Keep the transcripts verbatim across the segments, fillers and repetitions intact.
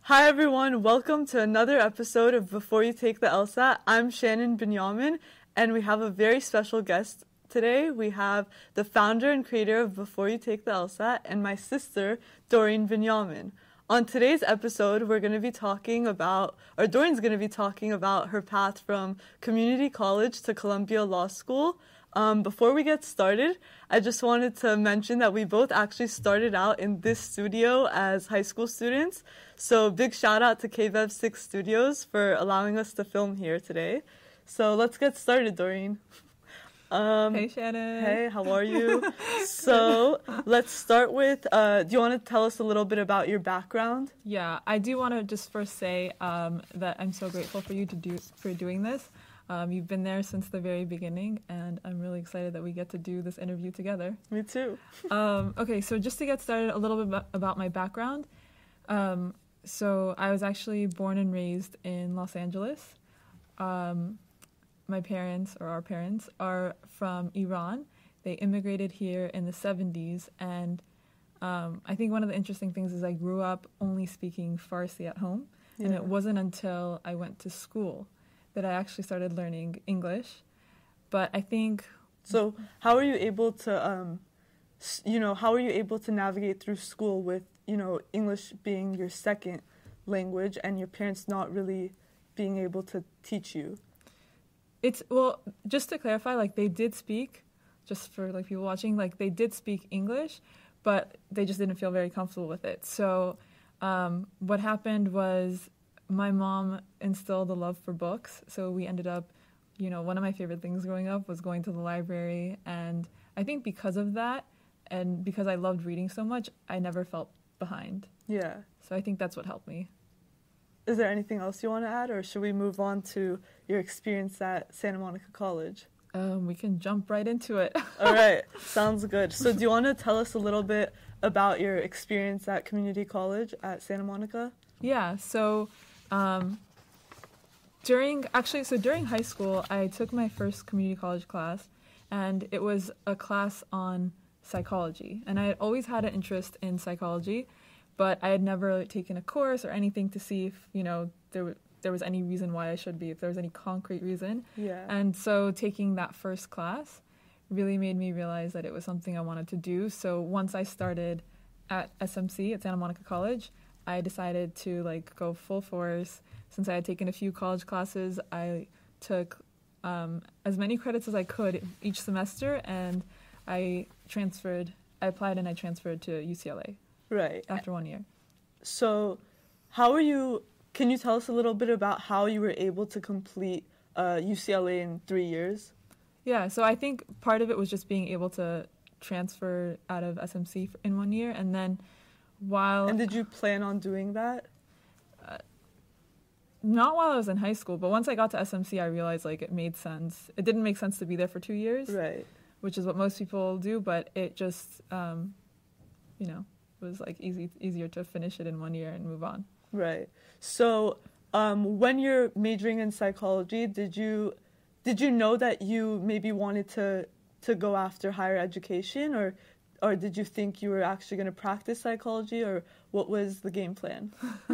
Hi everyone, welcome to another episode of Before You Take the LSAT. I'm Shannon Binyamin, and we have a very special guest today. We have the founder and creator of Before You Take the LSAT and my sister, Doreen Binyamin. On today's episode, we're going to be talking about, or Doreen's going to be talking about her path from community college to Columbia Law School. Um, before we get started, I just wanted to mention that we both actually started out in this studio as high school students. So big shout out to K V E V six Studios for allowing us to film here today. So let's get started, Doreen. Um, hey, Shannon. Hey, how are you? So let's start with, uh, do you want to tell us a little bit about your background? Yeah, I do want to just first say um, that I'm so grateful for you to do for doing this. Um, you've been there since the very beginning, and I'm really excited that we get to do this interview together. Me too. um, okay, so just to get started, a little bit about my background. Um, so I was actually born and raised in Los Angeles. Um, my parents, or our parents, are from Iran. They immigrated here in the seventies, and um, I think one of the interesting things is I grew up only speaking Farsi at home, yeah. And it wasn't until I went to school that I actually started learning English. But I think... So how are you able to, um, you know, how are you able to navigate through school with, you know, English being your second language and your parents not really being able to teach you? It's, well, just to clarify, like, they did speak, just for, like, people watching, like, they did speak English, but they just didn't feel very comfortable with it. So um, what happened was my mom instilled a love for books, so we ended up, you know, one of my favorite things growing up was going to the library, and I think because of that, and because I loved reading so much, I never felt behind. Yeah. So I think that's what helped me. Is there anything else you want to add, or should we move on to your experience at Santa Monica College? Um, we can jump right into it. All right, sounds good. So do you want to tell us a little bit about your experience at community college at Santa Monica? Yeah, so um, during, actually, so during high school, I took my first community college class, and it was a class on psychology. And I had always had an interest in psychology, but I had never taken a course or anything to see if, you know, there w- there was any reason why I should be, if there was any concrete reason. Yeah. And so taking that first class really made me realize that it was something I wanted to do. So once I started at S M C, at Santa Monica College, I decided to, like, go full force. Since I had taken a few college classes, I took um, as many credits as I could each semester, and I transferred, I applied and I transferred to U C L A. Right. After one year. So how are you, can you tell us a little bit about how you were able to complete uh, U C L A in three years? Yeah, so I think part of it was just being able to transfer out of S M C in one year, and then while... And did you plan on doing that? Uh, not while I was in high school, but once I got to S M C, I realized, like, it made sense. It didn't make sense to be there for two years. Right. Which is what most people do, but it just, um, you know... was like easy easier to finish it in one year and move on. Right. So um, when you're majoring in psychology, did you did you know that you maybe wanted to to go after higher education, or or did you think you were actually going to practice psychology, or what was the game plan?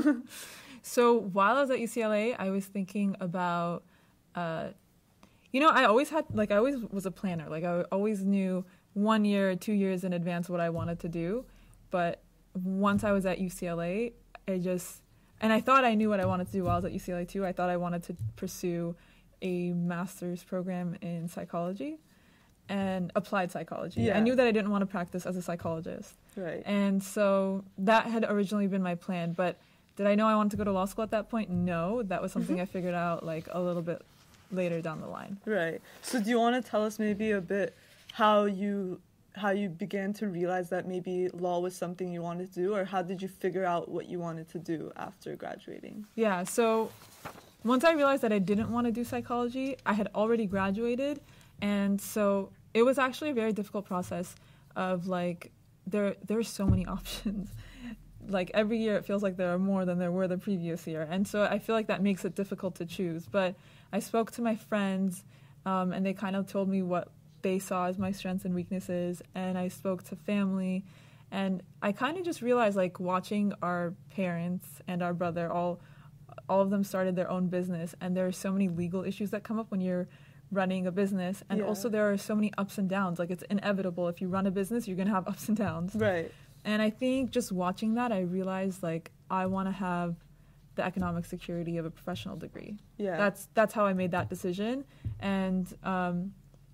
So while I was at U C L A, I was thinking about, uh, you know, I always had, like, I always was a planner. Like, I always knew one year, two years in advance what I wanted to do. But once I was at U C L A, I just, and I thought I knew what I wanted to do while I was at U C L A too. I thought I wanted to pursue a master's program in psychology and applied psychology. Yeah. I knew that I didn't want to practice as a psychologist. Right. And so that had originally been my plan. But did I know I wanted to go to law school at that point? No. That was something I figured out, like, a little bit later down the line. Right. So do you want to tell us maybe a bit how you... how you began to realize that maybe law was something you wanted to do, or how did you figure out what you wanted to do after graduating? Yeah, so once I realized that I didn't want to do psychology, I had already graduated, and so it was actually a very difficult process of, like, there there are so many options. Like, every year it feels like there are more than there were the previous year, and so I feel like that makes it difficult to choose. But I spoke to my friends, um, and they kind of told me what they saw as my strengths and weaknesses, and I spoke to family, And I kind of just realized, like, watching our parents and our brother, all all of them started their own business, and there are so many legal issues that come up when you're running a business, and Yeah. also there are so many ups and downs. Like, it's inevitable. If you run a business, you're going to have ups and downs. Right. And I think just watching that, I realized, like, I want to have the economic security of a professional degree. Yeah. That's that's how I made that decision. And um,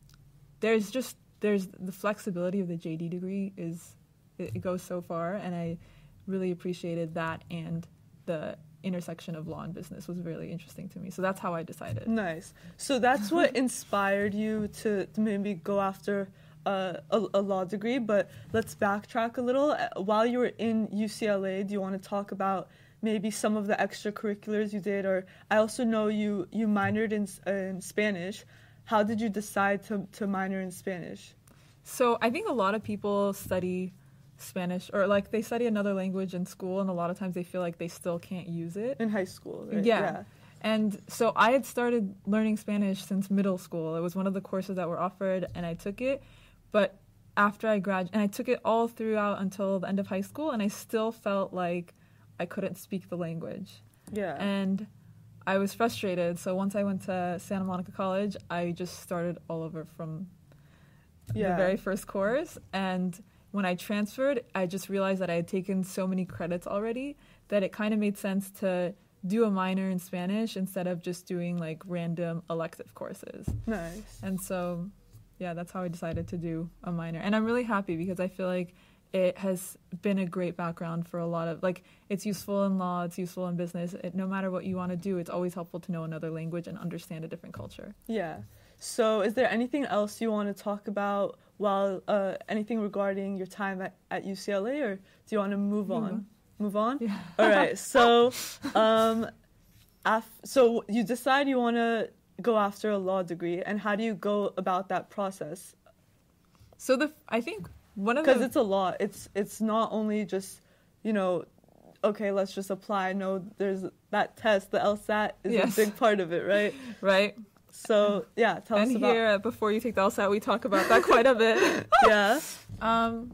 there's just, there's the flexibility of the J D degree is, it, it goes so far, and I really appreciated that, and the intersection of law and business was really interesting to me. So that's how I decided. Nice. So that's what inspired you to, to maybe go after uh, a, a law degree. But let's backtrack a little. Uh, While you were in U C L A, do you want to talk about maybe some of the extracurriculars you did? Or I also know you, you minored in, in Spanish. How did you decide to, to minor in Spanish? So I think a lot of people study Spanish, or like they study another language in school, and a lot of times they feel like they still can't use it. In high school, right? Yeah. Yeah. And so I had started learning Spanish since middle school. It was one of the courses that were offered, and I took it. But after I graduated, and I took it all throughout until the end of high school, and I still felt like I couldn't speak the language. Yeah. And I was frustrated. So once I went to Santa Monica College, I just started all over from yeah. the very first course. And when I transferred, I just realized that I had taken so many credits already that it kind of made sense to do a minor in Spanish instead of just doing like random elective courses. Nice. And so, yeah, that's how I decided to do a minor. And I'm really happy because I feel like it has been a great background for a lot of, like, it's useful in law, it's useful in business. It, no matter what you want to do, it's always helpful to know another language and understand a different culture. Yeah. So is there anything else you want to talk about while uh, anything regarding your time at, at U C L A, or do you want to move Move on? on. Move on? Yeah. All right. So, um, af- so you decide you want to go after a law degree, and how do you go about that process? So the I think one of Because the it's a lot. It's it's not only just, you know, okay, let's just apply. No, there's that test, the LSAT is Yes. a big part of it, right? right. So yeah, tell And us about. here, at Before You Take the LSAT, we talk about that quite a bit. Yeah. Um,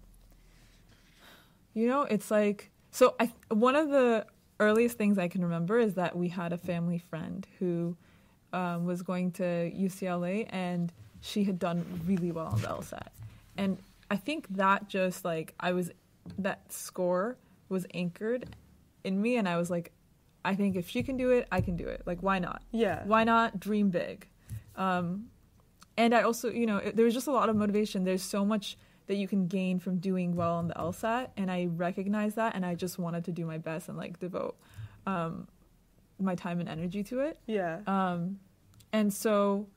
you know, it's like, so I one of the earliest things I can remember is that we had a family friend who um, was going to U C L A, and she had done really well on the LSAT. And I think that just like, I was, that score was anchored in me, and I was like, I think if she can do it, I can do it. Like, why not? Yeah. Why not dream big? Um, and I also, you know, it, there was just a lot of motivation. There's so much that you can gain from doing well on the LSAT, and I recognize that, and I just wanted to do my best and like devote um, my time and energy to it. Yeah. Um, and so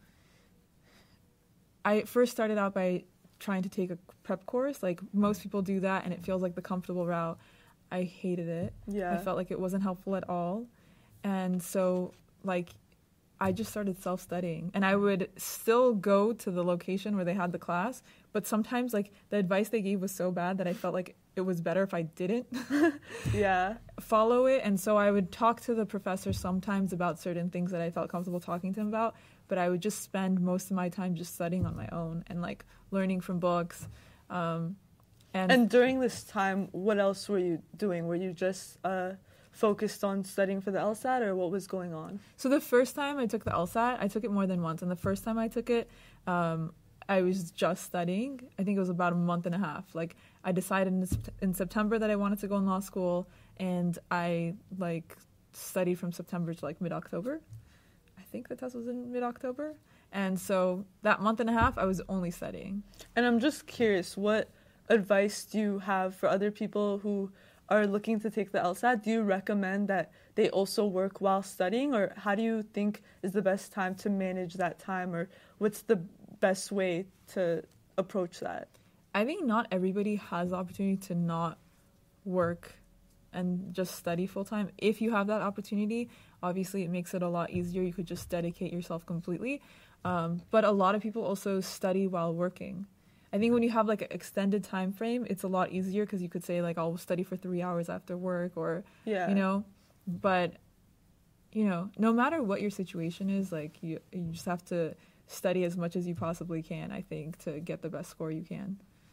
I first started out by trying to take a prep course. Like most people do that, and it feels like the comfortable route. I hated it. Yeah. I felt like it wasn't helpful at all. And so, like, I just started self-studying. And I would still go to the location where they had the class, but sometimes, like, the advice they gave was so bad that I felt like it was better if I didn't Yeah. follow it. And so I would talk to the professor sometimes about certain things that I felt comfortable talking to him about, but I would just spend most of my time just studying on my own and, like, learning from books. Um, and, And during this time, what else were you doing? Were you just uh, focused on studying for the LSAT, or what was going on? so the first time I took the LSAT, I took it more than once. And the first time I took it, um, I was just studying. I think it was about a month and a half. Like, I decided in, in September that I wanted to go in law school, and I, like, studied from September to, like, mid-October. I think the test was in mid-October. And so that month and a half, I was only studying. And I'm just curious, what advice do you have for other people who are looking to take the LSAT? Do you recommend that they also work while studying, or how do you think is the best time to manage that time, or what's the best way to approach that? I think not everybody has the opportunity to not work and just study full time. If you have that opportunity, obviously it makes it a lot easier. You could just dedicate yourself completely. Um, but a lot of people also study while working. I think when you have like an extended time frame, it's a lot easier because you could say like, I'll study for three hours after work, or, Yeah. you know, but, you know, no matter what your situation is, like you, you just have to study as much as you possibly can, I think, to get the best score you can.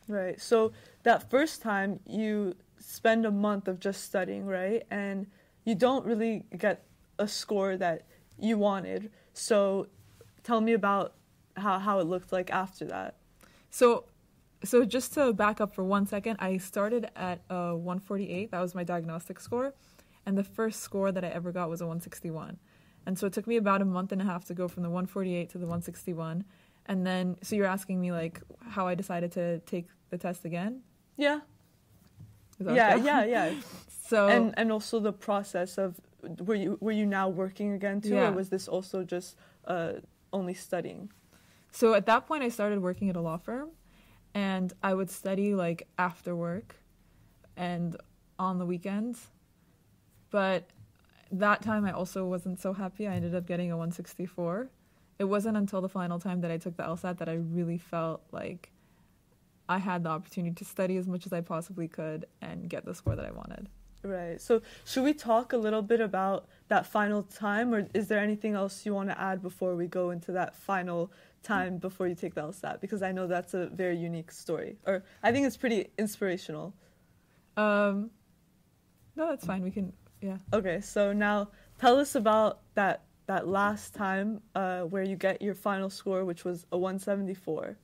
Right. So that first time you spend a month of just studying, right? And you don't really get a score that you wanted. So tell me about how, how it looked like after that. So, so just to back up for one second, I started at a one forty-eight. That was my diagnostic score. And the first score that I ever got was a one sixty-one. And so it took me about a month and a half to go from the one forty-eight to the one sixty-one. And then, so you're asking me, like, how I decided to take the test again? Yeah. Is that Yeah, okay? yeah, yeah. So And and also the process of, were you were you now working again too, Yeah. or was this also just uh, only studying? So at that point, I started working at a law firm, and I would study like after work and on the weekends. But that time, I also wasn't so happy. I ended up getting a one sixty-four. It wasn't until the final time that I took the LSAT that I really felt like I had the opportunity to study as much as I possibly could and get the score that I wanted. Right. So should we talk a little bit about that final time, or is there anything else you want to add before we go into that final time before you take the LSAT? Because I know that's a very unique story, or I think it's pretty inspirational. Um, no, that's fine. We can, yeah. Okay. So now tell us about that that last time uh, where you get your final score, which was a one seventy-four.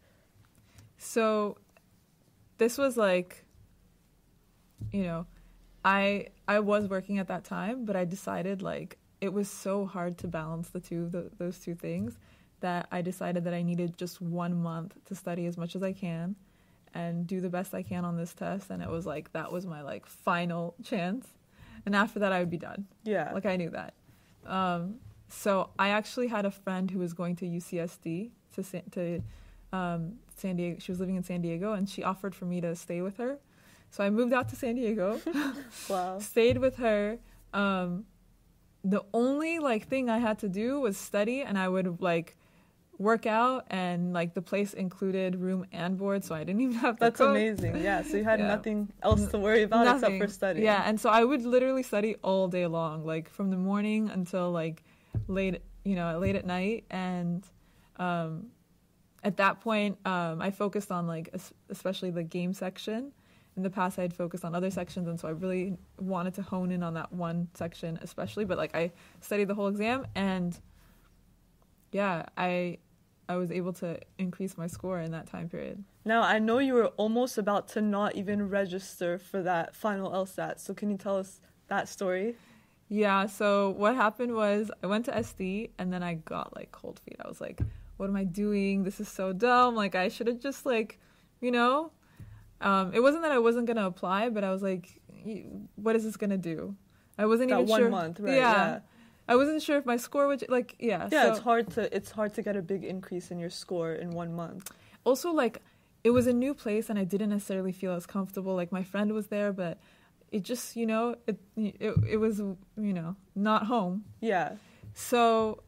So this was like, you know, I I was working at that time, but I decided like it was so hard to balance the two the, those two things that I decided that I needed just one month to study as much as I can and do the best I can on this test. And it was like that was my like final chance, and after that I would be done. Yeah. Like I knew that. Um, so I actually had a friend who was going to U C S D to San- to um, San Diego. She was living in San Diego, and she offered for me to stay with her. So I moved out to San Diego, Wow. stayed with her. Um, the only like thing I had to do was study, and I would like work out, and like the place included room and board, so I didn't even have to That's cook. amazing. Yeah. So you had Yeah. nothing else to worry about Nothing. except for studying. Yeah, and so I would literally study all day long, like from the morning until like late, you know, late at night. And um, at that point, um, I focused on like es- especially the game section. In the past, I'd focused on other sections, and so I really wanted to hone in on that one section especially. But like I studied the whole exam, and yeah, I I was able to increase my score in that time period. Now, I know you were almost about to not even register for that final LSAT, so can you tell us that story? Yeah, so what happened was I went to S D, and then I got like cold feet. I was like, what am I doing? This is so dumb. Like I should have just like, you know, um, it wasn't that I wasn't going to apply, but I was like, what is this going to do? I wasn't That even one sure. month, right? Yeah. Yeah. I wasn't sure if my score would like, yeah. Yeah, so- it's hard to it's hard to get a big increase in your score in one month. Also, like, it was a new place, and I didn't necessarily feel as comfortable. Like, my friend was there, but it just, you know, it it, it was, you know, not home. Yeah. So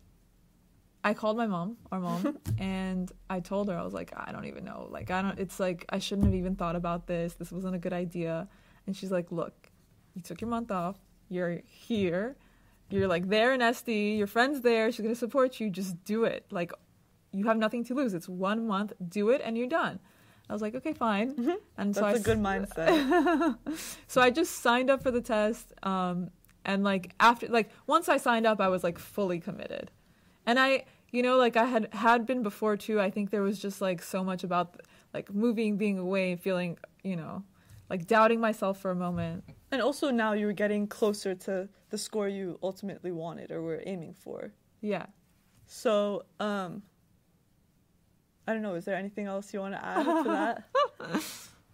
I called my mom, our mom, and I told her, I was like, I don't even know. Like, I don't, it's like, I shouldn't have even thought about this. This wasn't a good idea. And she's like, look, you took your month off. You're here. You're like there in S D. Your friend's there. She's going to support you. Just do it. Like, you have nothing to lose. It's one month. Do it, and you're done. I was like, okay, fine. Mm-hmm. And That's so I a good mindset. so I just signed up for the test, um, and like after, like once I signed up, I was like fully committed. And I, you know, like I had had been before too. I think there was just like so much about like moving, being away, feeling, you know, like doubting myself for a moment. And also now you're getting closer to the score you ultimately wanted or were aiming for. Yeah. So, um, I don't know, is there anything else you want to add to that?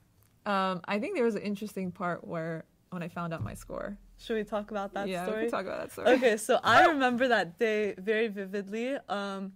Um, I think there was an interesting part where when I found out my score. Should we talk about that yeah, story? we can talk about that story. Okay, so I remember that day very vividly. Um,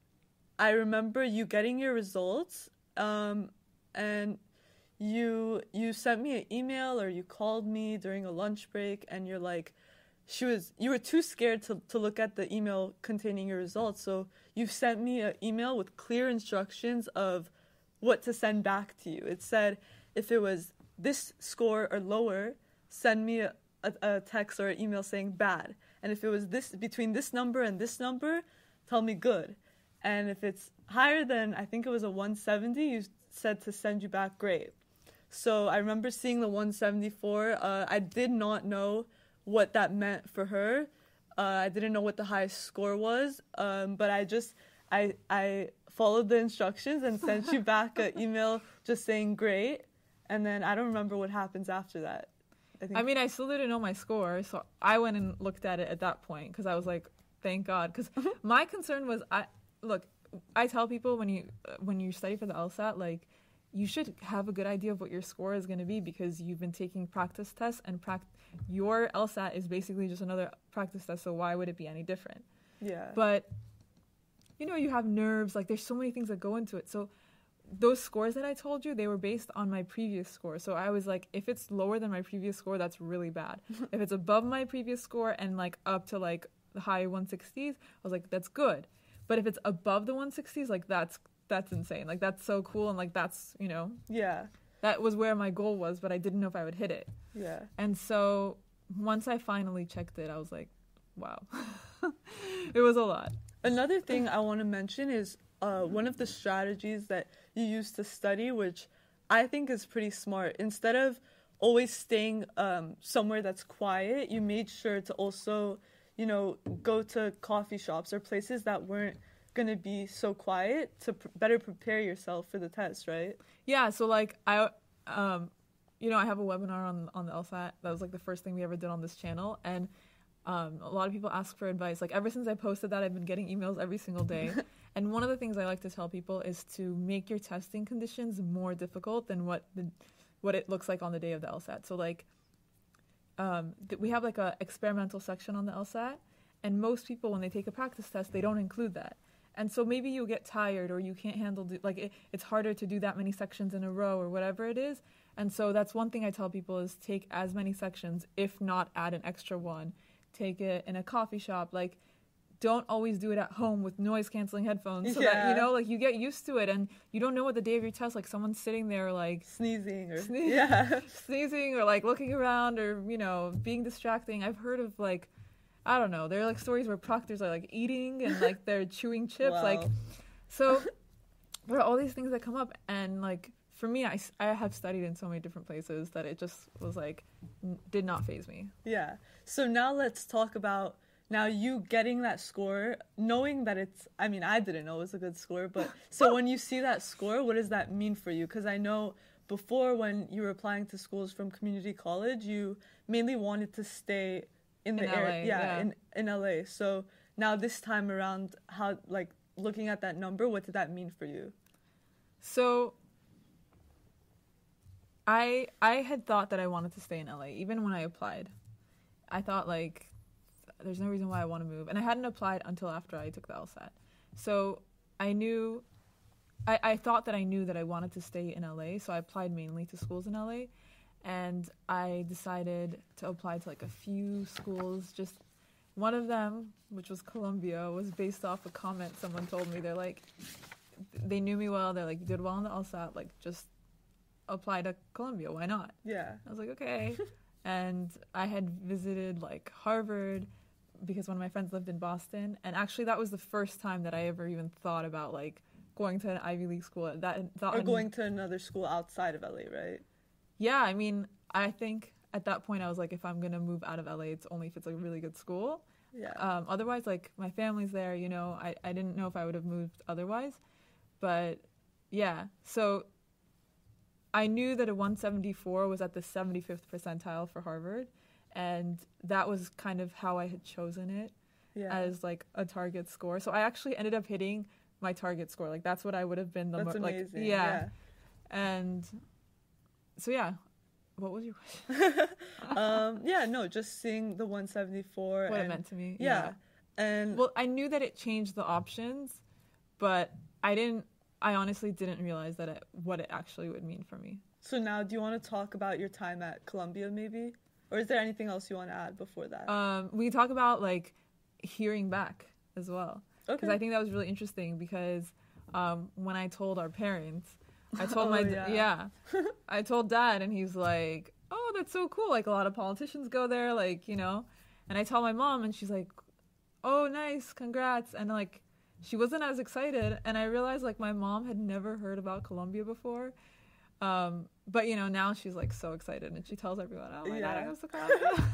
I remember you getting your results, um, and you you sent me an email or you called me during a lunch break, and you're like, she was you were too scared to, to look at the email containing your results, so you sent me an email with clear instructions of what to send back to you. It said if it was this score or lower, send me a A, a text or an email saying bad, and if it was this between this number and this number, tell me good, and if it's higher than I think it was a one seventy, you said to send you back great. So I remember seeing the one seventy-four. Uh, I did not know what that meant for her. Uh, I didn't know what the highest score was, um, but I just I I followed the instructions and sent you back an email just saying great, and then I don't remember what happens after that. I, think. I mean, I still didn't know my score, so I went and looked at it at that point because I was like, thank God. Because my concern was, I look, I tell people when you when you study for the LSAT, like, you should have a good idea of what your score is going to be because you've been taking practice tests, and prac- your LSAT is basically just another practice test, so why would it be any different? Yeah. But, you know, you have nerves, like, there's so many things that go into it. So those scores that I told you, they were based on my previous score. So I was like, if it's lower than my previous score, that's really bad. If it's above my previous score and, like, up to, like, the high one sixties, I was like, that's good. But if it's above the one sixties, like, that's that's insane. Like, that's so cool, and, like, that's, you know. Yeah. That was where my goal was, but I didn't know if I would hit it. Yeah. And so once I finally checked it, I was like, wow. It was a lot. Another thing I want to mention is uh, one of the strategies that you use to study, which I think is pretty smart. Instead of always staying um, somewhere that's quiet, you made sure to also, you know, go to coffee shops or places that weren't going to be so quiet to pr- better prepare yourself for the test, right? Yeah, so, like, I, um, you know, I have a webinar on, on the LSAT. That was, like, the first thing we ever did on this channel, and Um, a lot of people ask for advice. Like, ever since I posted that, I've been getting emails every single day. And one of the things I like to tell people is to make your testing conditions more difficult than what the what it looks like on the day of the LSAT. So, like, um, th- we have, like, a experimental section on the LSAT, and most people, when they take a practice test, they don't include that. And so maybe you get tired or you can't handle, do- like, it, it's harder to do that many sections in a row or whatever it is. And so that's one thing I tell people is take as many sections, if not add an extra one. Take it in a coffee shop. Like, don't always do it at home with noise canceling headphones so yeah. that, you know, like, you get used to it, and you don't know what the day of your test, like, someone's sitting there, like, sneezing or sne- yeah sneezing or, like, looking around or, you know, being distracting. I've heard of, like, I don't know, there are, like, stories where proctors are, like, eating and, like, they're chewing chips. Wow. Like, so there are all these things that come up, and, like, for me, I, I have studied in so many different places that it just was, like, n- did not faze me. Yeah. So now let's talk about now you getting that score, knowing that it's, I mean, I didn't know it was a good score, but so when you see that score, what does that mean for you? Because I know before when you were applying to schools from community college, you mainly wanted to stay in the In area. L A, Yeah, yeah. in, in L A. So now this time around, how, like, looking at that number, what did that mean for you? So I I had thought that I wanted to stay in L A even when I applied. I thought, like, there's no reason why I want to move, and I hadn't applied until after I took the LSAT. So I knew, I, I thought that I knew that I wanted to stay in L A, so I applied mainly to schools in L A, and I decided to apply to, like, a few schools. Just one of them, which was Columbia, was based off a comment someone told me. They're like, they knew me well. They're like, you did well on the LSAT, like, just apply to Columbia. Why not? Yeah. I was like, okay. And I had visited, like, Harvard because one of my friends lived in Boston. And actually that was the first time that I ever even thought about, like, going to an Ivy League school. That thought Or going to another school outside of L A, right? Yeah, I mean, I think at that point I was like, if I'm going to move out of L A, it's only if it's a really good school. Yeah. Um, otherwise, like, my family's there, you know, I, I didn't know if I would have moved otherwise. But, yeah, so I knew that a one seventy-four was at the seventy-fifth percentile for Harvard, and that was kind of how I had chosen it yeah. as, like, a target score. So I actually ended up hitting my target score. Like, that's what I would have been the That's mo- amazing. like, yeah. yeah. And so, yeah. What was your question? um, yeah, no, just seeing the one seventy-four. What and, it meant to me. Yeah. yeah. And well, I knew that it changed the options, but I didn't, I honestly didn't realize that it, what it actually would mean for me. So now, do you want to talk about your time at Columbia, maybe? Or is there anything else you want to add before that? Um, we talk about, like, hearing back as well. Okay. Because I think that was really interesting because um, when I told our parents, I told Oh, my, yeah. yeah, I told Dad, and he's like, oh, that's so cool. Like, a lot of politicians go there, like, you know. And I tell my mom, and she's like, oh, nice, congrats. And, like, she wasn't as excited, and I realized like my mom had never heard about Columbia before. Um, but you know, now she's like so excited and she tells everyone, "Oh my Yeah. god, I goes to Columbia."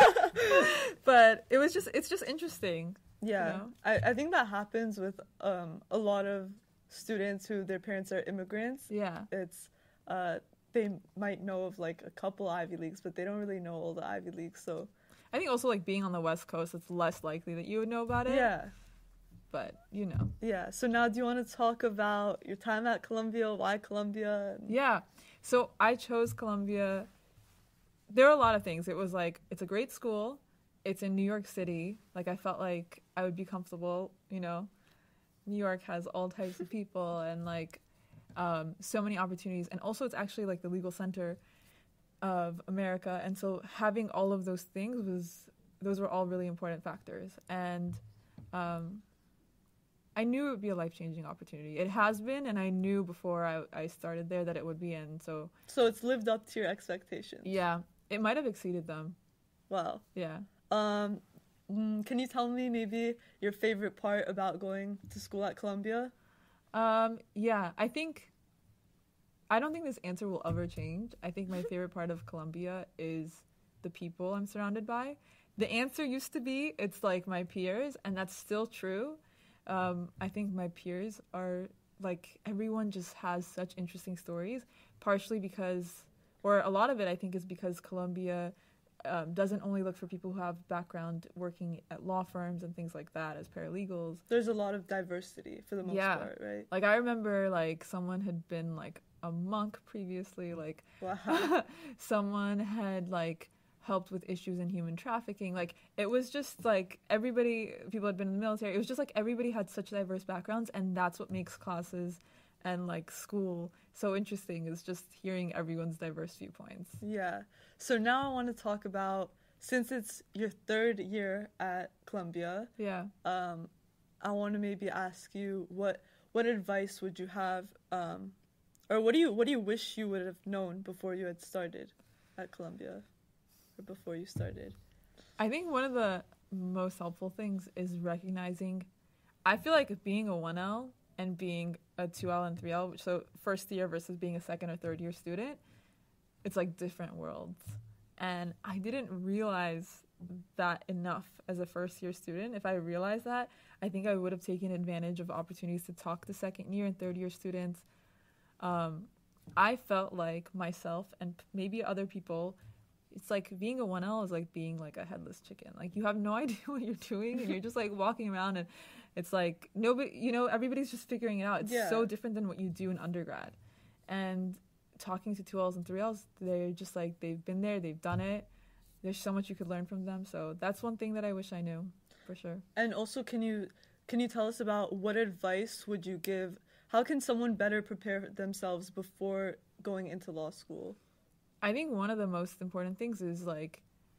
But it was just it's just interesting. Yeah. You know? I, I think that happens with um a lot of students who their parents are immigrants. Yeah. It's uh they might know of like a couple Ivy Leagues, but they don't really know all the Ivy Leagues. So I think also like being on the West Coast, it's less likely that you would know about it. yeah. But you know. Yeah. So now do you want to talk about your time at Columbia, why Columbia? Yeah. So I chose Columbia. There are a lot of things. It was like, it's a great school. It's in New York City. Like, I felt like I would be comfortable, you know. New York has all types of people and, like, um, so many opportunities. And also, it's actually, like, the legal center of America. And so having all of those things was, those were all really important factors. And um, I knew it would be a life-changing opportunity. It has been, and I knew before I, I started there that it would be in. So, So it's lived up to your expectations. yeah, it might have exceeded them. Wow. Yeah. Um, mm, can you tell me maybe your favorite part about going to school at Columbia? Um, yeah, I think, I don't think this answer will ever change. I think my favorite part of Columbia is the people I'm surrounded by. The answer used to be, it's like my peers, and that's still true. Um, I think my peers are, like, everyone just has such interesting stories, partially because, or a lot of it I think is because Columbia um, doesn't only look for people who have background working at law firms and things like that as paralegals. There's a lot of diversity for the most Yeah. part, right? Like, I remember, like, someone had been, like, a monk previously, like, Wow. someone had, like, helped with issues in human trafficking. Like, it was just, like, everybody, people had been in the military. It was just, like, everybody had such diverse backgrounds, and that's what makes classes and, like, school so interesting, is just hearing everyone's diverse viewpoints. Yeah. So now I want to talk about, since it's your third year at Columbia, Yeah. um, I want to maybe ask you what what advice would you have, um, or what do you what do you wish you would have known before you had started at Columbia, or before you started? I think one of the most helpful things is recognizing, I feel like being a one L and being a two L and three L, which, so first year versus being a second or third year student, it's like different worlds. And I didn't realize that enough as a first year student. If I realized that, I think I would have taken advantage of opportunities to talk to second year and third year students. Um, I felt like myself and maybe other people, it's like being a one L is like being like a headless chicken. Like, you have no idea what you're doing and you're just like walking around, and it's like nobody, you know, everybody's just figuring it out. It's Yeah. so different than what you do in undergrad. And talking to two L's and three L's, they're just like, they've been there, they've done it. There's so much you could learn from them. So that's one thing that I wish I knew, for sure. And also, can you can you tell us about what advice would you give? How can someone better prepare themselves before going into law school? I think one of the most important things is like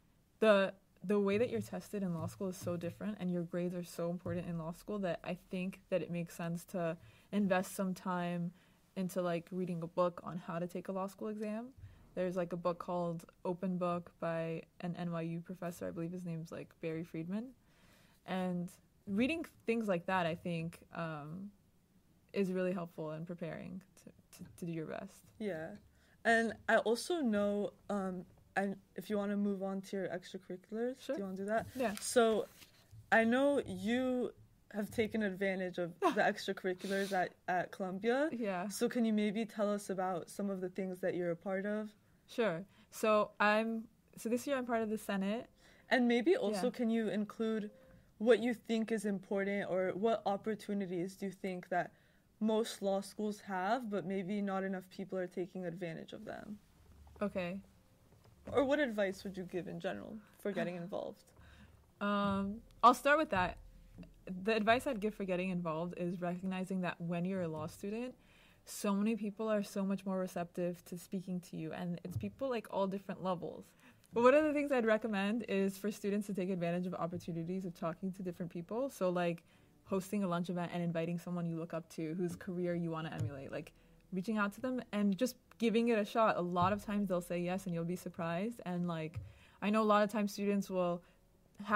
the the way that you're tested in law school is so different, and your grades are so important in law school, that I think that it makes sense to invest some time into like reading a book on how to take a law school exam. There's like a book called Open Book by an N Y U professor. I believe his name's like Barry Friedman. And reading things like that, I think, um, is really helpful in preparing to, to, to do your best. Yeah. And I also know, um, and if you want to move on to your extracurriculars, Sure. do you want to do that? Yeah. So I know you have taken advantage of the extracurriculars at, at Columbia. Yeah. So can you maybe tell us about some of the things that you're a part of? Sure. So I'm so this year I'm part of the Senate. And maybe also Yeah. can you include what you think is important, or what opportunities do you think that most law schools have, but maybe not enough people are taking advantage of them? Okay. Or what advice would you give in general for getting involved? Um, I'll start with that. The advice I'd give for getting involved is recognizing that when you're a law student, so many people are so much more receptive to speaking to you, and it's people like all different levels. But one of the things I'd recommend is for students to take advantage of opportunities of talking to different people. So like hosting a lunch event and inviting someone you look up to whose career you want to emulate, like reaching out to them and just giving it a shot. A lot of times they'll say yes and you'll be surprised. And like, I know a lot of times students will have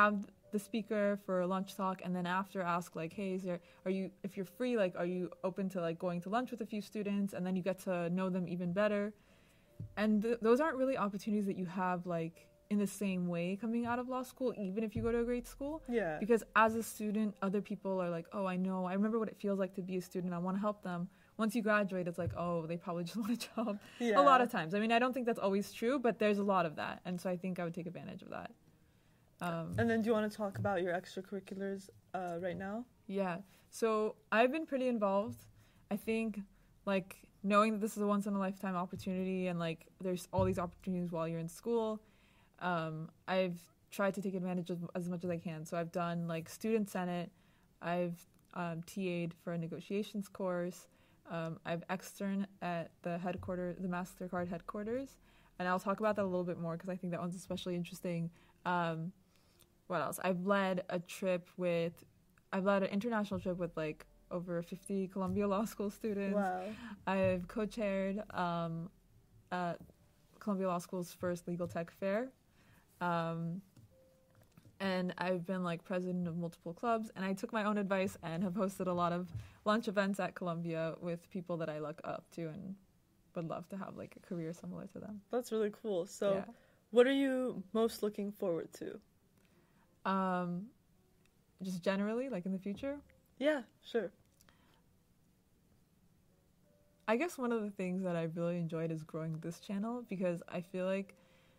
the speaker for a lunch talk, and then after ask like, hey, is there, are you, if you're free, like, are you open to like going to lunch with a few students, and then you get to know them even better. And th- those aren't really opportunities that you have like in the same way coming out of law school, even if you go to a great school. Yeah. Because as a student, other people are like, oh, I know, I remember what it feels like to be a student, I want to help them. Once you graduate, it's like, oh, they probably just want a job. Yeah. A lot of times. I mean, I don't think that's always true, but there's a lot of that. And so I think I would take advantage of that. Um, and then do you want to talk about your extracurriculars uh, right now? Yeah. So I've been pretty involved. I think, like, knowing that this is a once-in-a-lifetime opportunity and, like, there's all these opportunities while you're in school, um, I've tried to take advantage of as much as I can. So I've done, like, Student Senate. I've um, T A'd for a negotiations course. Um, I've extern at the headquarters, the MasterCard headquarters. And I'll talk about that a little bit more because I think that one's especially interesting. Um, what else? I've led a trip with, I've led an international trip with like over fifty Columbia Law School students. Wow. I've co-chaired um, uh, Columbia Law School's first legal tech fair. Um, and I've been like president of multiple clubs, and I took my own advice and have hosted a lot of lunch events at Columbia with people that I look up to and would love to have like a career similar to them. That's really cool. So Yeah. what are you most looking forward to? Um, just generally, like in the future, Yeah, sure. I guess one of the things that I really enjoyed is growing this channel because I feel like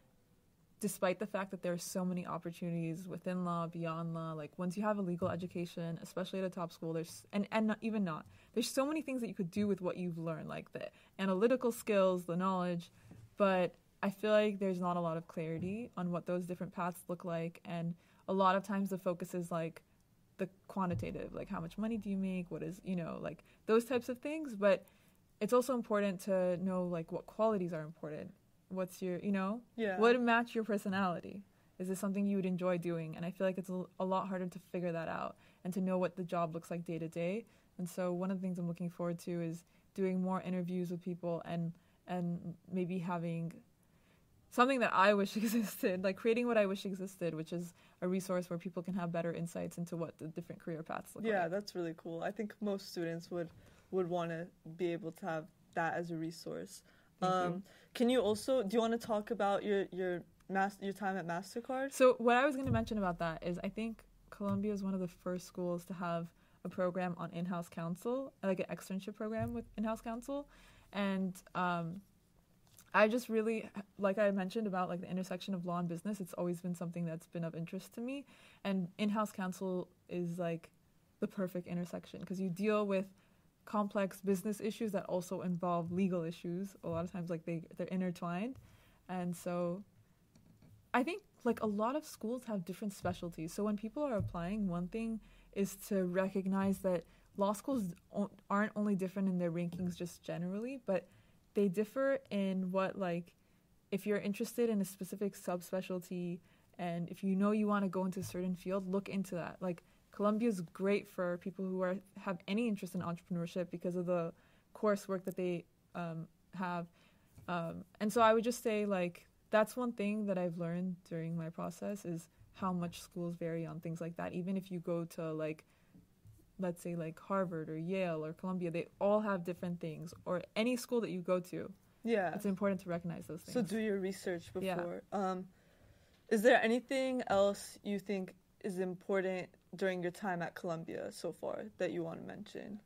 despite the fact that there are so many opportunities within law, beyond law, like once you have a legal education, especially at a top school, there's, and, and not, even not, there's so many things that you could do with what you've learned, like the analytical skills, the knowledge, but I feel like there's not a lot of clarity on what those different paths look like, and a lot of times the focus is like the quantitative, like how much money do you make, what is, you know, like those types of things, but it's also important to know like what qualities are important. What's your, you know, Yeah. what match your personality? Is this something you would enjoy doing? And I feel like it's a, a lot harder to figure that out and to know what the job looks like day to day. And so one of the things I'm looking forward to is doing more interviews with people and and maybe having something that I wish existed, like creating what I wish existed, which is a resource where people can have better insights into what the different career paths look Yeah, like. that's really cool. I think most students would would want to be able to have that as a resource. Thank um, you. Can you also, do you want to talk about your your mas- your time at MasterCard? So what I was going to mention about that is I think Columbia is one of the first schools to have a program on in-house counsel, like an externship program with in-house counsel. And um, I just really, like I mentioned about like the intersection of law and business, it's always been something that's been of interest to me. And in-house counsel is like the perfect intersection because you deal with complex business issues that also involve legal issues. A lot of times like they, they're intertwined. And so I think like a lot of schools have different specialties. So when people are applying, one thing is to recognize that law schools aren't only different in their rankings just generally, but they differ in what, like, if you're interested in a specific subspecialty and if you know you want to go into a certain field, look into that. Like, Columbia is great for people who are have any interest in entrepreneurship because of the coursework that they um, have. Um, and so I would just say, like, that's one thing that I've learned during my process is how much schools vary on things like that. Even if you go to, like, let's say, like, Harvard or Yale or Columbia, they all have different things. Or any school that you go to, Yeah. it's important to recognize those things. So do your research Yeah. before. Um, is there anything else you think is important during your time at Columbia so far that you want to mention?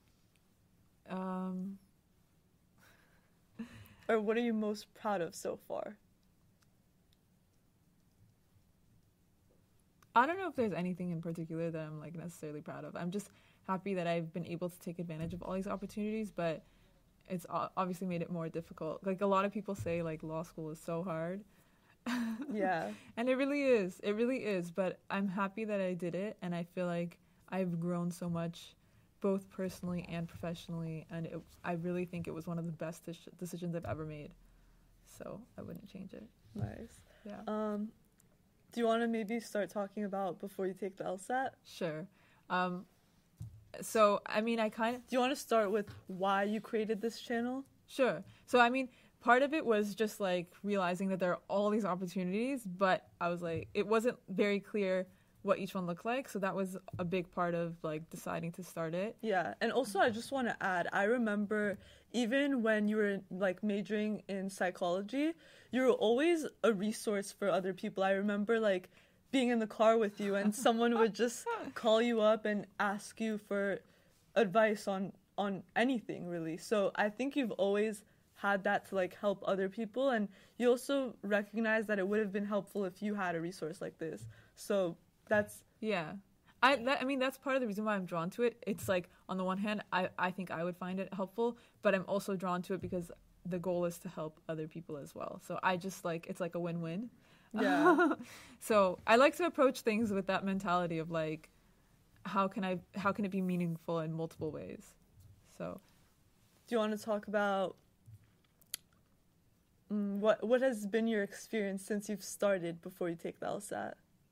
Um, Or what are you most proud of so far? I don't know if there's anything in particular that I'm, like, necessarily proud of. I'm just happy that I've been able to take advantage of all these opportunities, but it's o- obviously made it more difficult. Like, a lot of people say, like, law school is so hard. Yeah. And it really is. It really is. But I'm happy that I did it, and I feel like I've grown so much, both personally and professionally, and it, I really think it was one of the best dis- decisions I've ever made. So I wouldn't change it. Nice. Yeah. Um, do you want to maybe start talking about before you take the LSAT? Sure. Um, so, I mean, I kind of... Do you want to start with why you created this channel? Sure. So, I mean, part of it was just, like, realizing that there are all these opportunities, but I was like, it wasn't very clear what each one looked like. So that was a big part of like deciding to start it. Yeah, and also I just want to add, I remember even when you were like majoring in psychology, you were always a resource for other people. I remember like being in the car with you and someone would just call you up and ask you for advice on on anything really. So I think you've always had that to like help other people, and you also recognize that it would have been helpful if you had a resource like this. So that's yeah. I that, I mean that's part of the reason why I'm drawn to it. It's like on the one hand, I I think I would find it helpful, but I'm also drawn to it because the goal is to help other people as well. So I just like it's like a win-win. Yeah. So I like to approach things with that mentality of like, how can I how can it be meaningful in multiple ways? So, do you want to talk about mm, what what has been your experience since you've started Before You Take the LSAT?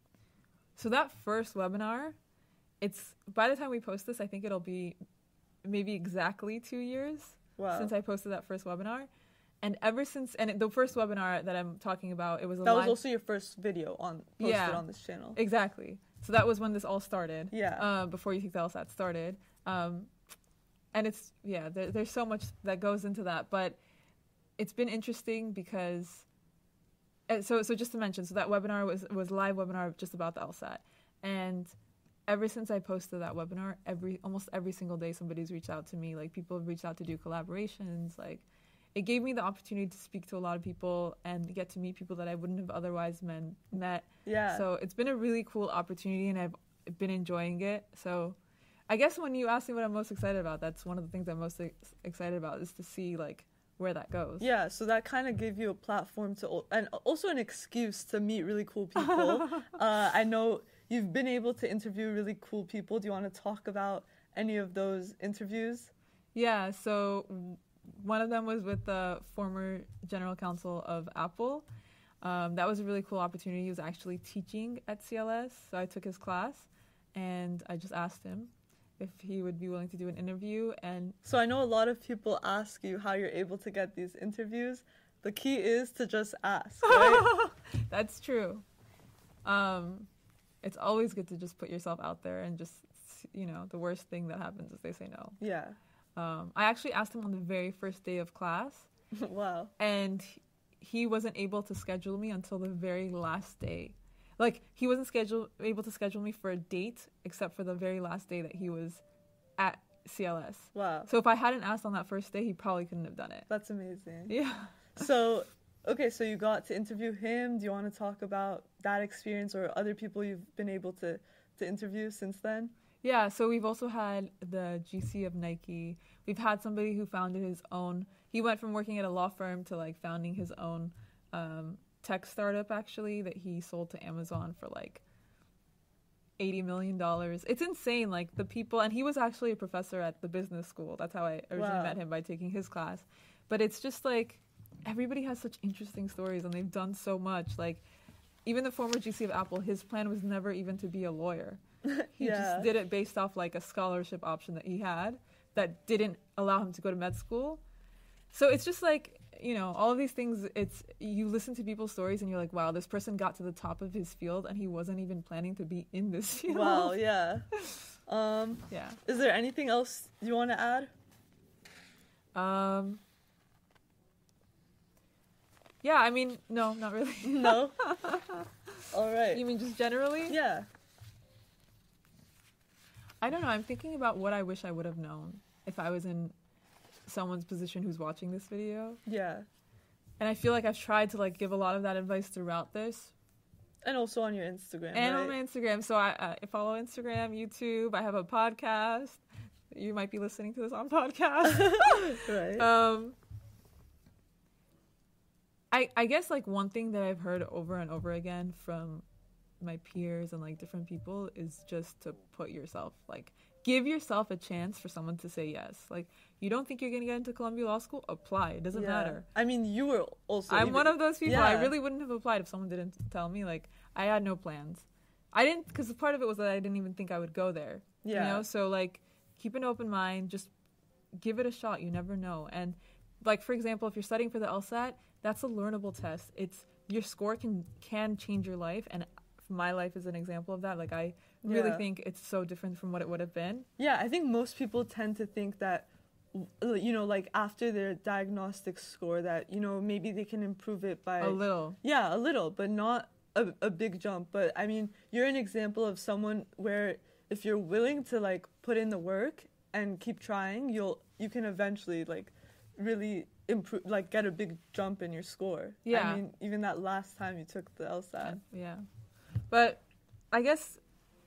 So that first webinar, it's by the time we post this, I think it'll be maybe exactly two years Wow. since I posted that first webinar. And ever since, and the first webinar that I'm talking about, it was a That live, was also your first video on posted Yeah. on this channel. exactly. So that was when this all started. Yeah. Uh, before you take the LSAT started. Um, and it's yeah, there, there's so much that goes into that, but it's been interesting because. Uh, so so just to mention, so that webinar was was a live webinar just about the LSAT, and ever since I posted that webinar, every almost every single day somebody's reached out to me. Like people have reached out to do collaborations. Like it gave me the opportunity to speak to a lot of people and get to meet people that I wouldn't have otherwise men, met. Yeah. So it's been a really cool opportunity, and I've been enjoying it. So I guess when you ask me what I'm most excited about, that's one of the things I'm most ex- excited about is to see like where that goes. Yeah, so that kind of gave you a platform to, and also an excuse to meet really cool people. uh, I know you've been able to interview really cool people. Do you want to talk about any of those interviews? Yeah, so one of them was with the former general counsel of Apple. Um, that was a really cool opportunity. He was actually teaching at C L S, so I took his class, and I just asked him if he would be willing to do an interview. And So I know a lot of people ask you how you're able to get these interviews. The key is to just ask, right? that's true. Um, it's always good to just put yourself out there and just, you know, the worst thing that happens is they say no. Yeah. Um, I actually asked him on the very first day of class, Wow. and he wasn't able to schedule me until the very last day. Like, he wasn't schedule, able to schedule me for a date except for the very last day that he was at C L S. Wow. So if I hadn't asked on that first day, he probably couldn't have done it. That's amazing. Yeah. So, okay, so you got to interview him. Do you want to talk about that experience or other people you've been able to, to interview since then? Yeah, so we've also had the G C of Nike. We've had somebody who founded his own, he went from working at a law firm to like founding his own um, tech startup actually that he sold to Amazon for like eighty million dollars. It's insane, like the people, and he was actually a professor at the business school. That's how I originally Wow. met him, by taking his class. But it's just like, everybody has such interesting stories and they've done so much. Like even the former G C of Apple, his plan was never even to be a lawyer. He Yeah. just did it based off like a scholarship option that he had that didn't allow him to go to med school. So it's just like, you know, all of these things, it's, you listen to people's stories and you're like, wow, this person got to the top of his field and he wasn't even planning to be in this field. Wow, yeah. Um, Yeah. is there anything else you want to add? Um, yeah, I mean, no, not really. No? All right. You mean just generally? Yeah. I don't know. I'm thinking about what I wish I would have known if I was in someone's position who's watching this video. Yeah. And I feel like I've tried to like give a lot of that advice throughout this. And also on your Instagram, And right? on my Instagram. So I, I follow Instagram, YouTube. I have a podcast. You might be listening to this on podcast. Right. um, I I guess like one thing that I've heard over and over again from my peers and like different people is just to put yourself, like, give yourself a chance for someone to say yes. Like, you don't think you're gonna get into Columbia Law School? Apply. It doesn't Yeah. matter. I mean, you were also... I'm even- one of those people. Yeah. I really wouldn't have applied if someone didn't tell me. Like, I had no plans. I didn't, because part of it was that I didn't even think I would go there. Yeah. You know, so like, keep an open mind. Just give it a shot. You never know. And like, for example, if you're studying for the LSAT, that's a learnable test. It's, your score can can change your life. And my life is an example of that. Like, I really Yeah. think it's so different from what it would have been. Yeah, I think most people tend to think that, w- you know, like after their diagnostic score, that, you know, maybe they can improve it by A little. Yeah, a little, but not a, a big jump. But I mean, you're an example of someone where if you're willing to like put in the work and keep trying, you'll you can eventually like really improve, like get a big jump in your score. Yeah. I mean, even that last time you took the LSAT. Yeah. But I guess,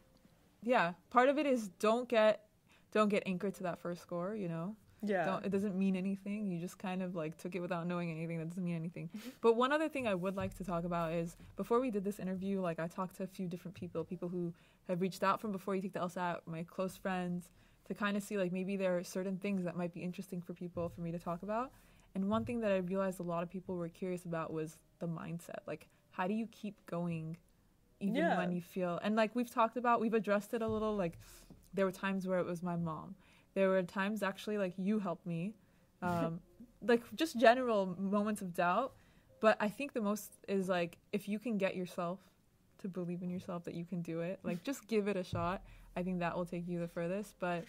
yeah, part of it is don't get don't get anchored to that first score, you know? Yeah. Don't, it doesn't mean anything. You just kind of like took it without knowing anything. That doesn't mean anything. But one other thing I would like to talk about is before we did this interview, like I talked to a few different people, people who have reached out from Before You Take the LSAT, my close friends, to kind of see like maybe there are certain things that might be interesting for people for me to talk about. And one thing that I realized a lot of people were curious about was the mindset. Like, how do you keep going even Yeah. when you feel, and like we've talked about, we've addressed it a little, like there were times where it was my mom. There were times actually like you helped me, um, like just general moments of doubt. But I think the most is like if you can get yourself to believe in yourself that you can do it, like just give it a shot. I think that will take you the furthest. But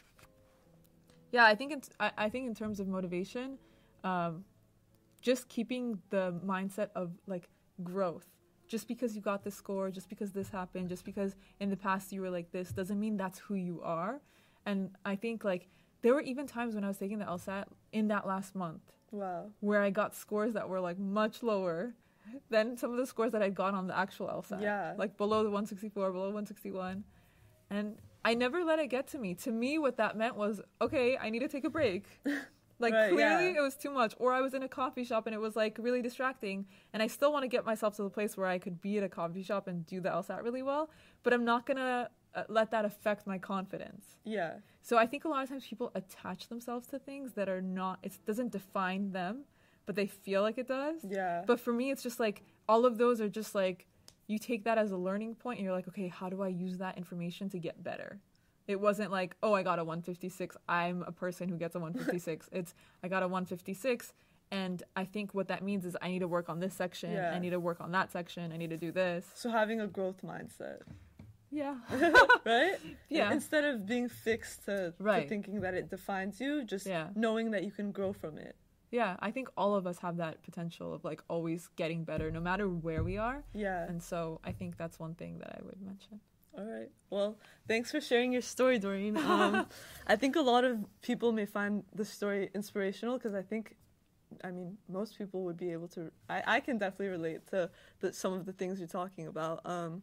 yeah, I think it's, I, I think in terms of motivation, um, just keeping the mindset of like growth. Just because you got this score, just because this happened, just because in the past you were like this, doesn't mean that's who you are. And I think like there were even times when I was taking the LSAT in that last month Wow. where I got scores that were like much lower than some of the scores that I'd got on the actual LSAT. Yeah. Like below the one sixty-four, below one sixty-one. And I never let it get to me. To me, what that meant was, okay, I need to take a break. Like, Right, clearly yeah. it was too much. Or I was in a coffee shop and it was, like, really distracting. And I still want to get myself to the place where I could be at a coffee shop and do the LSAT really well. But I'm not going to uh, let that affect my confidence. Yeah. So I think a lot of times people attach themselves to things that are not, it doesn't define them, but they feel like it does. Yeah. But for me, it's just, like, all of those are just, like, you take that as a learning point and you're like, okay, how do I use that information to get better? It wasn't like, oh, I got a one fifty-six. I'm a person who gets a one fifty-six. It's, I got a one fifty-six, and I think what that means is I need to work on this section. Yeah. I need to work on that section. I need to do this. So having a growth mindset, Yeah. right? Yeah. Instead of being fixed to, Right. to thinking that it defines you, just Yeah. knowing that you can grow from it. Yeah, I think all of us have that potential of like always getting better no matter where we are. Yeah. And so I think that's one thing that I would mention. All right. Well, thanks for sharing your story, Doreen. Um, I think a lot of people may find the story inspirational because I think, I mean, most people would be able to. I, I can definitely relate to the, some of the things you're talking about. Um,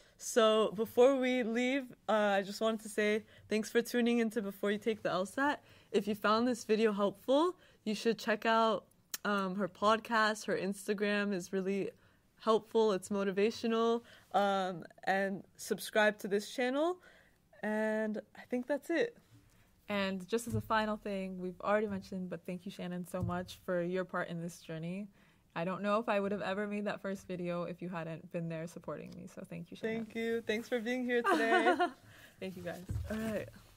so before we leave, uh, I just wanted to say thanks for tuning into Before You Take the LSAT. If you found this video helpful, you should check out um, her podcast. Her Instagram is really helpful, it's motivational, um, and subscribe to this channel. And I think that's it. And just as a final thing, we've already mentioned, but thank you, Shannon, so much for your part in this journey. I don't know if I would have ever made that first video if you hadn't been there supporting me. So thank you, Shannon. Thank you. Thanks for being here today. Thank you, guys. All right.